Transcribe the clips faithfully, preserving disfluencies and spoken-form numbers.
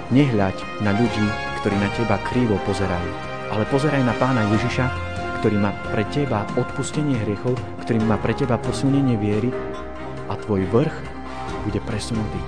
nehľaď na ľudí, ktorí na teba krivo pozerajú, ale pozeraj na Pána Ježiša, ktorý má pre teba odpustenie hriechov, ktorý má pre teba posilnenie viery a tvoj vrch bude presunutý.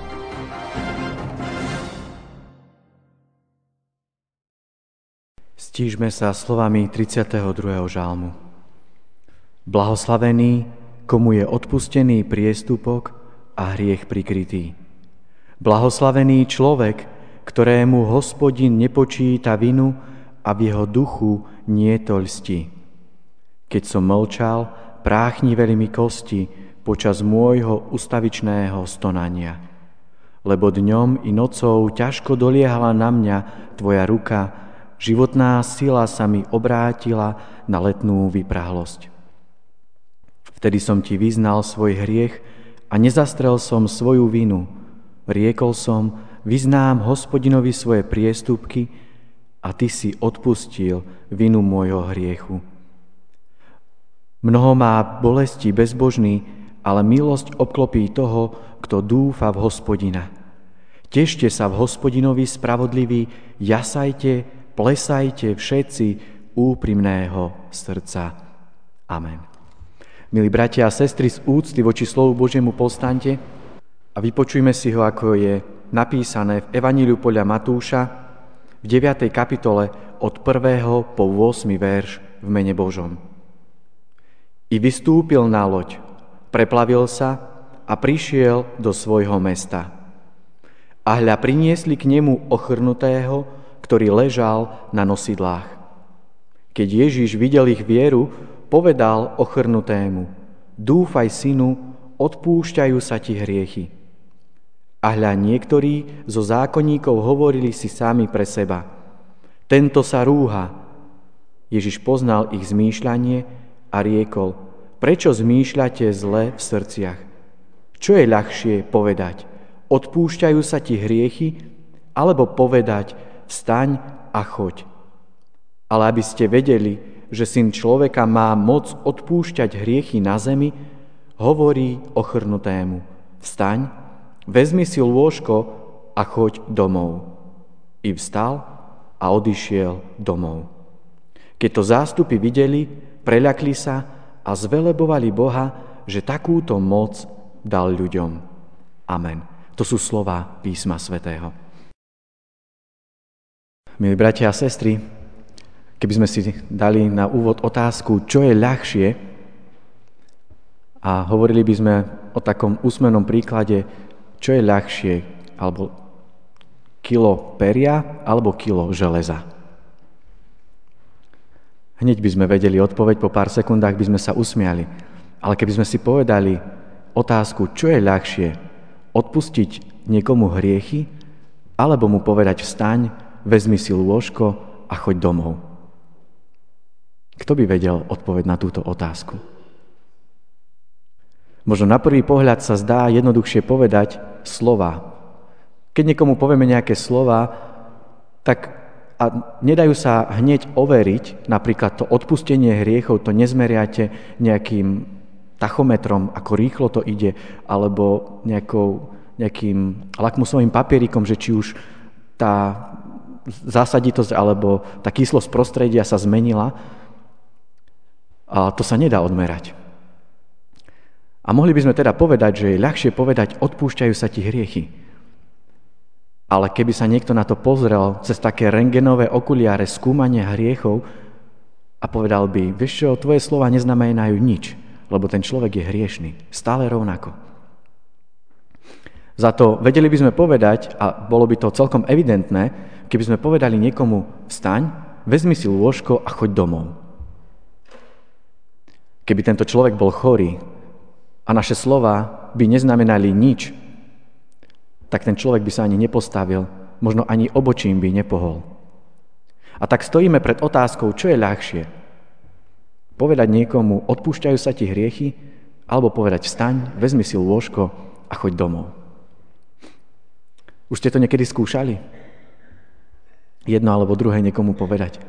Stížme sa slovami tridsiateho druhého žalmu. Blahoslavený, komu je odpustený priestupok a hriech prikrytý. Blahoslavený človek, ktorému Hospodin nepočíta vinu a v jeho duchu nieto lsti. Keď som mlčal, práchniveli mi kosti počas môjho ustavičného stonania. Lebo dňom i nocou ťažko doliehala na mňa tvoja ruka, životná sila sa mi obrátila na letnú vyprahlosť. Vtedy som ti vyznal svoj hriech a nezastrel som svoju vinu. Riekol som, vyznám Hospodinovi svoje priestupky a ty si odpustil vinu môjho hriechu. Mnoho má bolesti bezbožný, ale milosť obklopí toho, kto dúfa v Hospodina. Tešte sa v Hospodinovi spravodliví, jasajte, plesajte všetci úprimného srdca. Amen. Milí bratia a sestry, z úcty voči slovu Božiemu povstaňte a vypočujme si ho, ako je napísané v Evaníliu podľa Matúša v deviatej kapitole od prvého po ôsmy verš v mene Božom. I vystúpil na loď, preplavil sa a prišiel do svojho mesta. A hľa priniesli k nemu ochrnutého, ktorý ležal na nosidlách. Keď Ježiš videl ich vieru, povedal ochrnutému: Dúfaj, synu, odpúšťajú sa ti hriechy. A hľa niektorí zo zákonníkov hovorili si sami pre seba: Tento sa rúha. Ježiš poznal ich zmýšľanie a riekol: Prečo zmýšľate zle v srdciach? Čo je ľahšie povedať? Odpúšťajú sa ti hriechy? Alebo povedať: Vstaň a choď. Ale aby ste vedeli, že Syn človeka má moc odpúšťať hriechy na zemi, hovorí ochrnutému: Vstaň, vezmi si lôžko a choď domov. I vstal a odišiel domov. Keď to zástupy videli, preľakli sa a zvelebovali Boha, že takúto moc dal ľuďom. Amen. To sú slová písma svätého. Milí bratia a sestry, keby sme si dali na úvod otázku, čo je ľahšie, a hovorili by sme o takom úsmevnom príklade, čo je ľahšie, alebo kilo peria, alebo kilo železa. Hneď by sme vedeli odpoveď, po pár sekundách by sme sa usmiali. Ale keby sme si povedali otázku, čo je ľahšie, odpustiť niekomu hriechy, alebo mu povedať: Vstaň, vezmi si lôžko a choď domov. Kto by vedel odpoveď na túto otázku? Možno na prvý pohľad sa zdá jednoduchšie povedať slova. Keď niekomu povieme nejaké slova, tak a nedajú sa hneď overiť, napríklad to odpustenie hriechov, to nezmeriate nejakým tachometrom, ako rýchlo to ide, alebo nejakou, nejakým lakmusovým papierikom, že či už tá zásaditosť alebo tá kyslosť prostredia sa zmenila. A to sa nedá odmerať. A mohli by sme teda povedať, že je ľahšie povedať: odpúšťajú sa ti hriechy. Ale keby sa niekto na to pozrel cez také rentgenové okuliare skúmania hriechov a povedal by: vieš čo, tvoje slova neznamenajú nič, lebo ten človek je hriešný, stále rovnako. Za to vedeli by sme povedať, a bolo by to celkom evidentné, keby sme povedali niekomu: vstaň, vezmi si lôžko a choď domov. Keby tento človek bol chorý a naše slova by neznamenali nič, tak ten človek by sa ani nepostavil, možno ani obočím by nepohol. A tak stojíme pred otázkou, čo je ľahšie. Povedať niekomu: odpúšťajú sa ti hriechy, alebo povedať: vstaň, vezmi si lôžko a choď domov. Už ste to niekedy skúšali? Jedno alebo druhé niekomu povedať.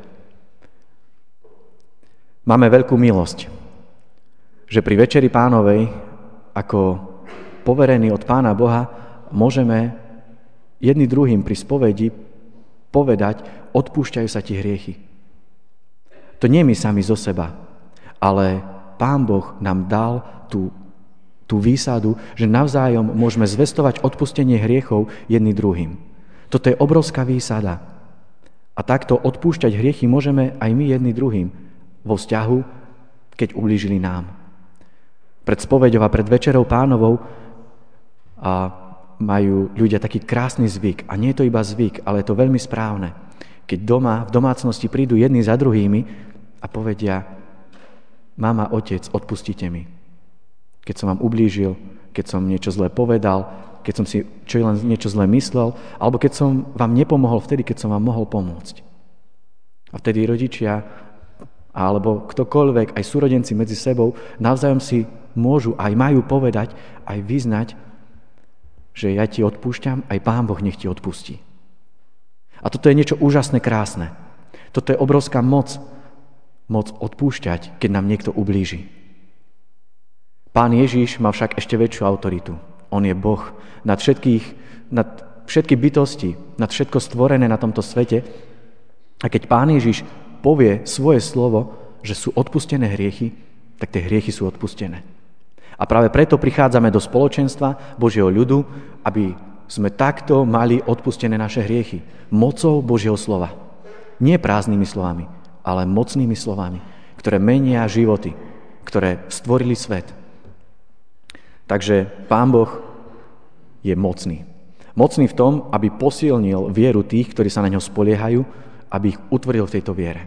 Máme veľkú milosť, že pri Večeri Pánovej, ako poverení od Pána Boha, môžeme jedni druhým pri spovedi povedať, odpúšťajú sa ti hriechy. To nie my sami zo seba, ale Pán Boh nám dal tú, tú výsadu, že navzájom môžeme zvestovať odpustenie hriechov jedni druhým. Toto je obrovská výsada. A takto odpúšťať hriechy môžeme aj my jedni druhým vo vzťahu, keď ublížili nám. Pred spoveďou a pred večerou Pánovou a majú ľudia taký krásny zvyk. A nie je to iba zvyk, ale je to veľmi správne. Keď doma, v domácnosti prídu jedni za druhými a povedia: mama, otec, odpustite mi. Keď som vám ublížil, keď som niečo zlé povedal, keď som si čo len niečo zlé myslel, alebo keď som vám nepomohol vtedy, keď som vám mohol pomôcť. A vtedy rodičia, alebo ktokoľvek, aj súrodenci medzi sebou, navzájom si môžu, aj majú povedať, aj vyznať, že ja ti odpúšťam, aj Pán Boh nech ti odpustí. A toto je niečo úžasné, krásne. Toto je obrovská moc, moc odpúšťať, keď nám niekto ublíži. Pán Ježiš má však ešte väčšiu autoritu. On je Boh nad všetkých, nad všetky bytosti, nad všetko stvorené na tomto svete. A keď Pán Ježiš povie svoje slovo, že sú odpustené hriechy, tak tie hriechy sú odpustené. A práve preto prichádzame do spoločenstva Božieho ľudu, aby sme takto mali odpustené naše hriechy. Mocou Božieho slova. Nie prázdnymi slovami, ale mocnými slovami, ktoré menia životy, ktoré stvorili svet. Takže Pán Boh je mocný. Mocný v tom, aby posilnil vieru tých, ktorí sa na ňo spoliehajú, aby ich utvrdil v tejto viere.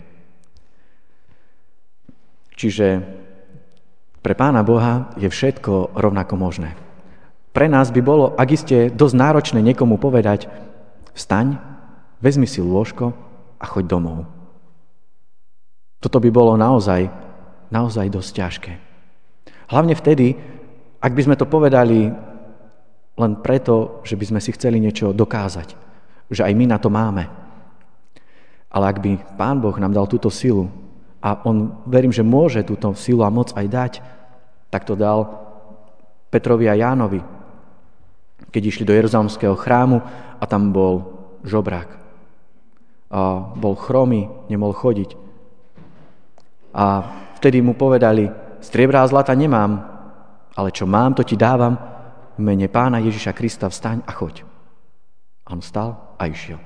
Čiže pre Pána Boha je všetko rovnako možné. Pre nás by bolo, ak iste dosť náročné niekomu povedať: vstaň, vezmi si lôžko a choď domov. Toto by bolo naozaj, naozaj dosť ťažké. Hlavne vtedy, ak by sme to povedali len preto, že by sme si chceli niečo dokázať, že aj my na to máme. Ale ak by Pán Boh nám dal túto silu, a on, verím, že môže túto silu a moc aj dať, tak to dal Petrovi a Jánovi, keď išli do Jeruzalemského chrámu a tam bol žobrák. A bol chromý, nemohol chodiť. A vtedy mu povedali: striebra a zlata nemám, ale čo mám, to ti dávam, v mene Pána Ježiša Krista vstaň a choď. A on vstal a išiel.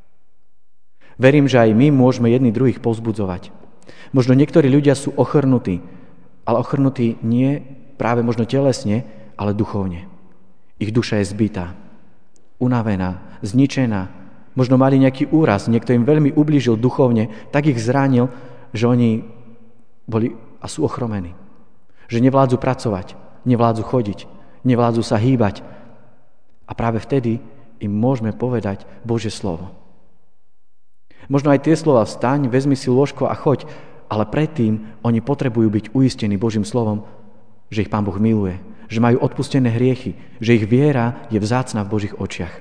Verím, že aj my môžeme jedni druhých povzbudzovať. Možno niektorí ľudia sú ochrnutí, ale ochrnutí nie práve možno telesne, ale duchovne. Ich duša je zbitá, unavená, zničená. Možno mali nejaký úraz, niekto im veľmi ublížil duchovne, tak ich zranil, že oni boli a sú ochromení. Že nevládzu pracovať, nevládzu chodiť, nevládzu sa hýbať. A práve vtedy im môžeme povedať Božie slovo. Možno aj tie slova: vstaň, vezmi si lôžko a choď, ale predtým oni potrebujú byť uistení Božím slovom, že ich Pán Boh miluje, že majú odpustené hriechy, že ich viera je vzácna v Božích očiach.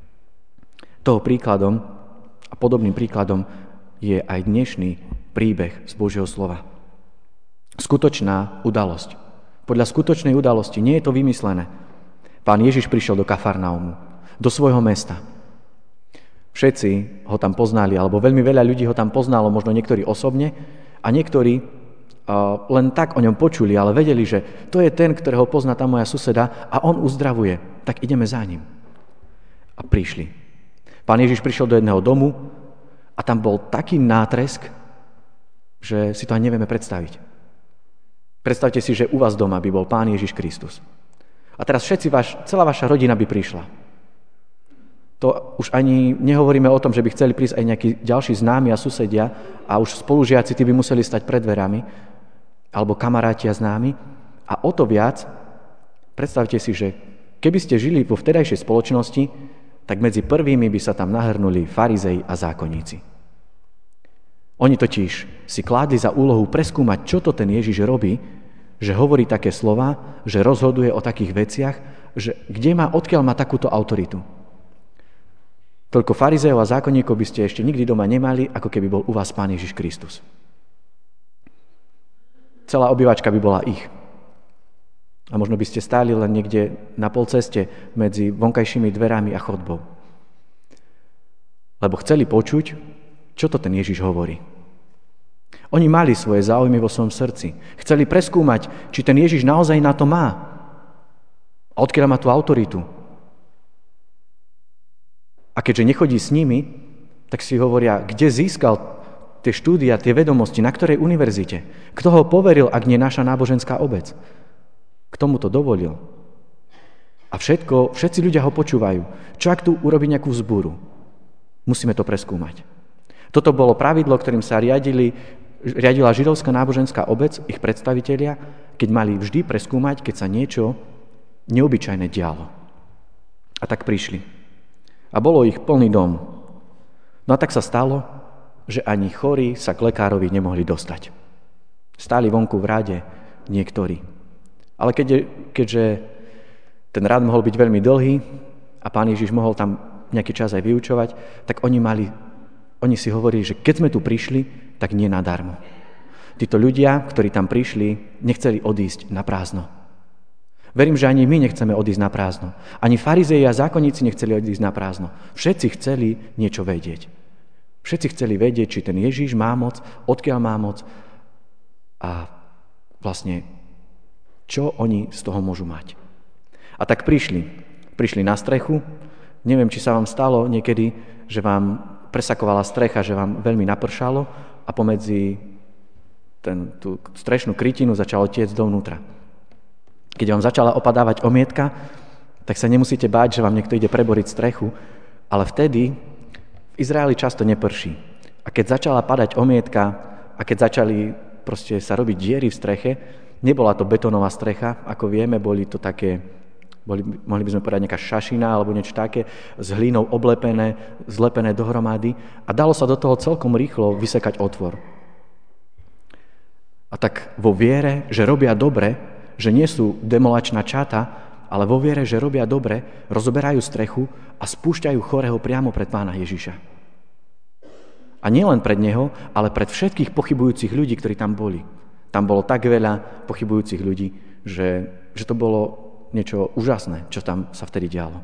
Toho príkladom a podobným príkladom je aj dnešný príbeh z Božieho slova. Skutočná udalosť. Podľa skutočnej udalosti, nie je to vymyslené. Pán Ježiš prišiel do Kafarnaumu, do svojho mesta. Všetci ho tam poznali, alebo veľmi veľa ľudí ho tam poznalo, možno niektorí osobne, a niektorí uh, len tak o ňom počuli, ale vedeli, že to je ten, ktorého pozná tá moja suseda a on uzdravuje, tak ideme za ním. A prišli. Pán Ježiš prišiel do jedného domu a tam bol taký nátresk, že si to ani nevieme predstaviť. Predstavte si, že u vás doma by bol Pán Ježiš Kristus. A teraz všetci vaš, celá vaša rodina by prišla. To už ani nehovoríme o tom, že by chceli prísť aj nejakí ďalší známi a susedia a už spolužiaci, tí by museli stať pred dverami, alebo kamaráti a známi. A o to viac, predstavte si, že keby ste žili vo vtedajšej spoločnosti, tak medzi prvými by sa tam nahrnuli farizei a zákonníci. Oni totiž si kládli za úlohu preskúmať, čo to ten Ježiš robí, že hovorí také slova, že rozhoduje o takých veciach, že kde má, odkiaľ má takúto autoritu. Toľko farizejov a zákonníkov by ste ešte nikdy doma nemali, ako keby bol u vás Pán Ježiš Kristus. Celá obývačka by bola ich. A možno by ste stáli len niekde na polceste medzi vonkajšími dverami a chodbou. lebo chceli počuť, čo to ten Ježiš hovorí. Oni mali svoje záujmy vo svojom srdci. Chceli preskúmať, či ten Ježiš naozaj na to má. A odkiaľ má tú autoritu. A keďže nechodí s nimi, tak si hovoria, kde získal tie štúdia, tie vedomosti, na ktorej univerzite. Kto ho poveril, ak nie naša náboženská obec? Kto mu to dovolil? A všetko, všetci ľudia ho počúvajú. Čo ak tu urobí nejakú vzbúru? Musíme to preskúmať. Toto bolo pravidlo, ktorým sa riadili, riadila židovská náboženská obec, ich predstavitelia, keď mali vždy preskúmať, keď sa niečo neobyčajné dialo. A tak prišli. A bolo ich plný dom. No a tak sa stalo, že ani chorí sa k lekárovi nemohli dostať. Stáli vonku v rade niektorí. Ale keďže, keďže ten rád mohol byť veľmi dlhý a pán Ježiš mohol tam nejaký čas aj vyučovať, tak oni mali, oni si hovorili, že keď sme tu prišli, tak nie nadarmo. Títo ľudia, ktorí tam prišli, nechceli odísť na prázdno. Verím, že ani my nechceme odísť na prázdno. Ani farizei a zákonníci nechceli odísť na prázdno. Všetci chceli niečo vedieť. Všetci chceli vedieť, či ten Ježiš má moc, odkiaľ má moc a vlastne, čo oni z toho môžu mať. A tak prišli. Prišli na strechu. Neviem, či sa vám stalo niekedy, že vám presakovala strecha, že vám veľmi napršalo a pomedzi ten, tú strešnú krytinu začalo tiecť dovnútra. Keď vám začala opadávať omietka, tak sa nemusíte báť, že vám niekto ide preboriť strechu, ale vtedy v Izraeli často neprší. A keď začala padať omietka a keď začali proste sa robiť diery v streche, nebola to betónová strecha, ako vieme, boli to také, boli, mohli by sme povedať nejaká šašina alebo niečo také, s hlinou oblepené, zlepené dohromady a dalo sa do toho celkom rýchlo vysekať otvor. A tak vo viere, že robia dobre, že nie sú demolačná čata, ale vo viere, že robia dobre, rozoberajú strechu a spúšťajú chorého priamo pred pána Ježiša. A nielen pred neho, ale pred všetkých pochybujúcich ľudí, ktorí tam boli. Tam bolo tak veľa pochybujúcich ľudí, že, že to bolo niečo úžasné, čo tam sa vtedy dialo.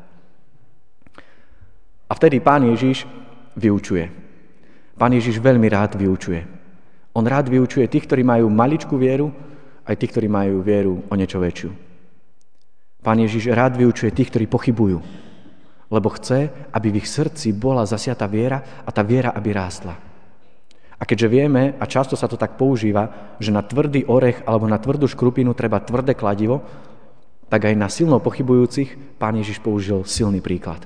A vtedy pán Ježiš vyučuje. Pán Ježiš veľmi rád vyučuje. On rád vyučuje tých, ktorí majú maličkú vieru, aj tí, ktorí majú vieru o niečo väčšiu. Pán Ježiš rád vyučuje tých, ktorí pochybujú, lebo chce, aby v ich srdci bola zasiatá viera a tá viera, aby rástla. A keďže vieme, a často sa to tak používa, že na tvrdý orech alebo na tvrdú škrupinu treba tvrdé kladivo, tak aj na silno pochybujúcich Pán Ježiš použil silný príklad.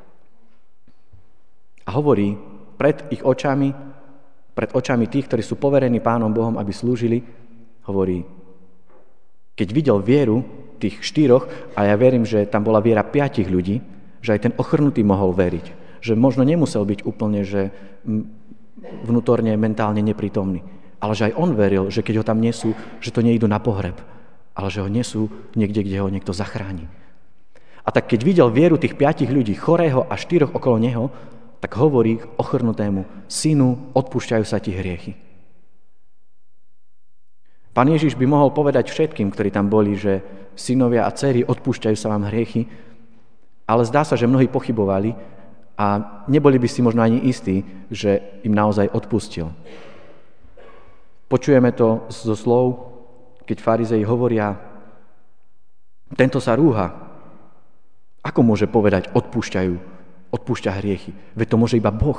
A hovorí pred ich očami, pred očami tých, ktorí sú poverení Pánom Bohom, aby slúžili, hovorí, keď videl vieru tých štyroch, a ja verím, že tam bola viera piatich ľudí, že aj ten ochrnutý mohol veriť. Že možno nemusel byť úplne, že vnútorne, mentálne neprítomný. Ale že aj on veril, že keď ho tam nesú, že to nejdu na pohreb, ale že ho nesú niekde, kde ho niekto zachráni. A tak keď videl vieru tých piatich ľudí, chorého a štyroch okolo neho, tak hovorí ochrnutému, synu, odpúšťajú sa ti hriechy. Pán Ježiš by mohol povedať všetkým, ktorí tam boli, že synovia a dcery, odpúšťajú sa vám hriechy, ale zdá sa, že mnohí pochybovali a neboli by si možno ani istí, že im naozaj odpustil. Počujeme to zo slov, keď farizei hovoria, tento sa rúha. Ako môže povedať, odpúšťajú, odpúšťa hriechy? Veď to môže iba Boh.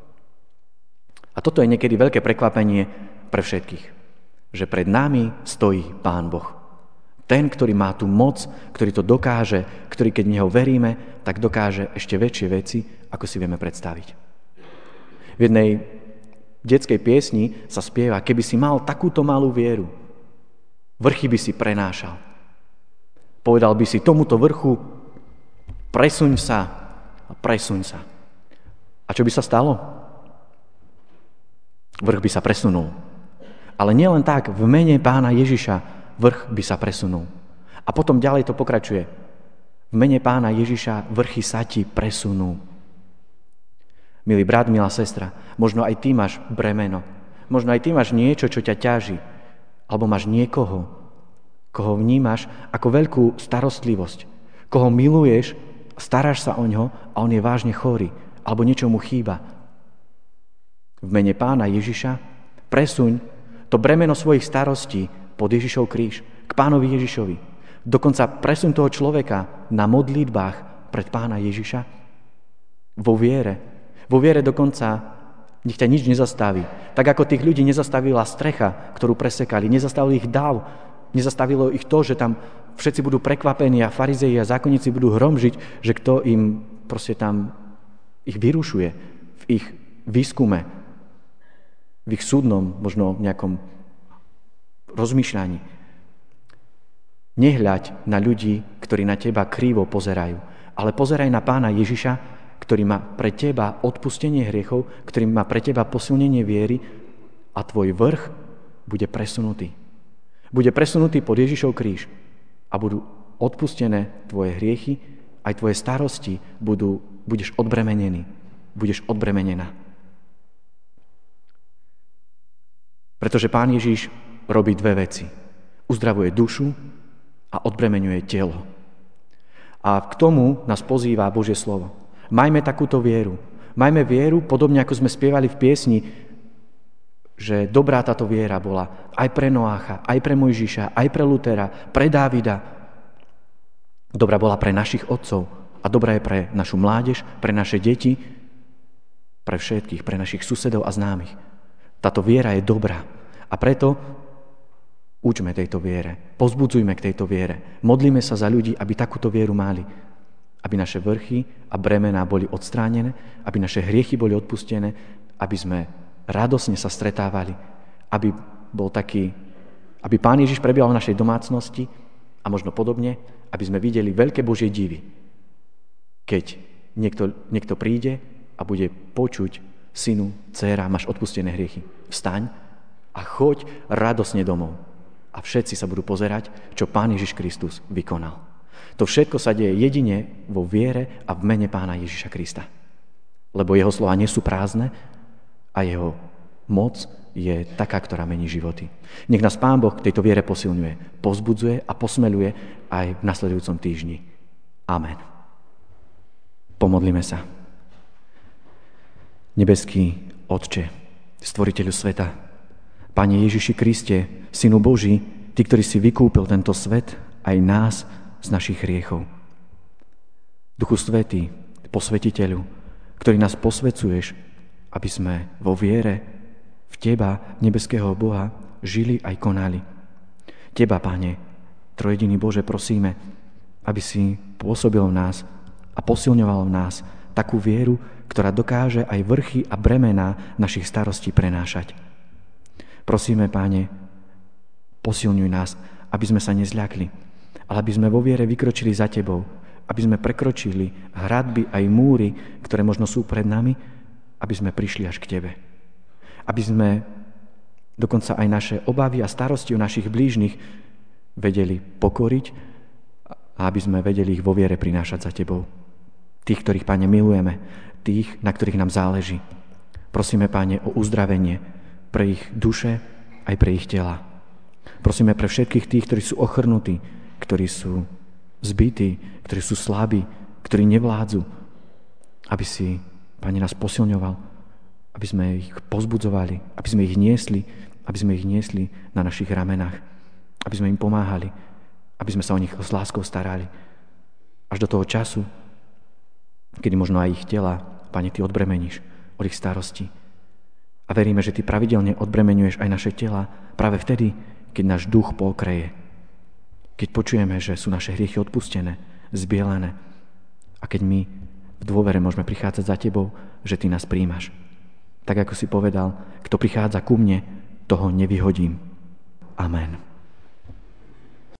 A toto je niekedy veľké prekvapenie pre všetkých. Že pred nami stojí Pán Boh. Ten, ktorý má tú moc, ktorý to dokáže, ktorý keď v Neho veríme, tak dokáže ešte väčšie veci, ako si vieme predstaviť. V jednej detskej piesni sa spieva, keby si mal takúto malú vieru, vrchy by si prenášal. Povedal by si tomuto vrchu, presuň sa a presuň sa. A čo by sa stalo? Vrch by sa presunul. Ale nielen tak, v mene Pána Ježiša vrch by sa presunul. A potom ďalej to pokračuje. V mene Pána Ježiša vrchy sa ti presunú. Milý brat, milá sestra, možno aj ty máš bremeno. Možno aj ty máš niečo, čo ťa ťaží. Alebo máš niekoho, koho vnímaš ako veľkú starostlivosť. Koho miluješ, staráš sa o ňo a on je vážne chorý. Alebo niečo mu chýba. V mene Pána Ježiša presuň to bremeno svojich starostí pod Ježišov kríž, k Pánovi Ježišovi. Dokonca presuň toho človeka na modlitbách pred Pána Ježiša vo viere. Vo viere dokonca nech ťa nič nezastaví. Tak ako tých ľudí nezastavila strecha, ktorú presekali, nezastavil ich dáv, nezastavilo ich to, že tam všetci budú prekvapení a farizei a zákonníci budú hromžiť, že kto im proste tam ich vyrušuje v ich výskume, v ich súdnom, možno nejakom rozmýšľaní. Nehľaď na ľudí, ktorí na teba krivo pozerajú, ale pozeraj na Pána Ježiša, ktorý má pre teba odpustenie hriechov, ktorý má pre teba posilnenie viery a tvoj vrch bude presunutý. Bude presunutý pod Ježišov kríž a budú odpustené tvoje hriechy, aj tvoje starosti budú, budeš odbremenený, budeš odbremenená. Pretože Pán Ježiš robí dve veci. Uzdravuje dušu a odbremeňuje telo. A k tomu nás pozýva Božie slovo. Majme takúto vieru. Majme vieru, podobne ako sme spievali v piesni, že dobrá táto viera bola aj pre Noácha, aj pre Mojžiša, aj pre Lutera, pre Dávida. Dobrá bola pre našich otcov a dobrá je pre našu mládež, pre naše deti, pre všetkých, pre našich susedov a známych. Táto viera je dobrá a preto učme tejto viere, povzbudzujme k tejto viere, modlíme sa za ľudí, aby takúto vieru mali, aby naše vrchy a bremená boli odstránené, aby naše hriechy boli odpustené, aby sme radosne sa stretávali, aby bol taký, aby Pán Ježiš prebiehal v našej domácnosti a možno podobne, aby sme videli veľké Božie divy. Keď niekto, niekto príde a bude počuť: synu, dcéra, máš odpustené hriechy. Vstaň a choď radosne domov. A všetci sa budú pozerať, čo Pán Ježiš Kristus vykonal. To všetko sa deje jedine vo viere a v mene Pána Ježiša Krista. Lebo jeho slova nie sú prázdne a jeho moc je taká, ktorá mení životy. Nech nás Pán Boh k tejto viere posilňuje, povzbudzuje a posmeľuje aj v nasledujúcom týždni. Amen. Pomodlíme sa. Nebeský Otče, Stvoriteľu sveta, Pane Ježiši Kriste, Synu Boží, Ty, ktorý si vykúpil tento svet, aj nás z našich hriechov. Duchu Svätý, Posvetiteľu, ktorý nás posvecuješ, aby sme vo viere v Teba, nebeského Boha, žili aj konali. Teba, Pane, trojediný Bože, prosíme, aby si pôsobil v nás a posilňoval v nás takú vieru, ktorá dokáže aj vrchy a bremená našich starostí prenášať. Prosíme, Pane, posilňuj nás, aby sme sa nezľakli, ale aby sme vo viere vykročili za Tebou, aby sme prekročili hradby aj múry, ktoré možno sú pred nami, aby sme prišli až k Tebe. Aby sme dokonca aj naše obavy a starosti o našich blížnych vedeli pokoriť a aby sme vedeli ich vo viere prinášať za Tebou. Tých, ktorých, Pane, milujeme, tých, na ktorých nám záleží. Prosíme, Pane, o uzdravenie pre ich duše aj pre ich tela. Prosíme pre všetkých tých, ktorí sú ochrnutí, ktorí sú zbití, ktorí sú slabí, ktorí nevládzu, aby si, Pane, nás posilňoval, aby sme ich pozbudzovali, aby sme ich niesli, aby sme ich niesli na našich ramenách, aby sme im pomáhali, aby sme sa o nich s láskou starali. Až do toho času, kedy možno aj ich tela, Pane, Ty odbremeníš od ich starosti. A veríme, že Ty pravidelne odbremeňuješ aj naše tela práve vtedy, keď náš duch pokreje. Keď počujeme, že sú naše hriechy odpustené, zbielené a keď my v dôvere môžeme prichádzať za Tebou, že Ty nás príjmaš. Tak ako si povedal, kto prichádza ku mne, toho nevyhodím. Amen.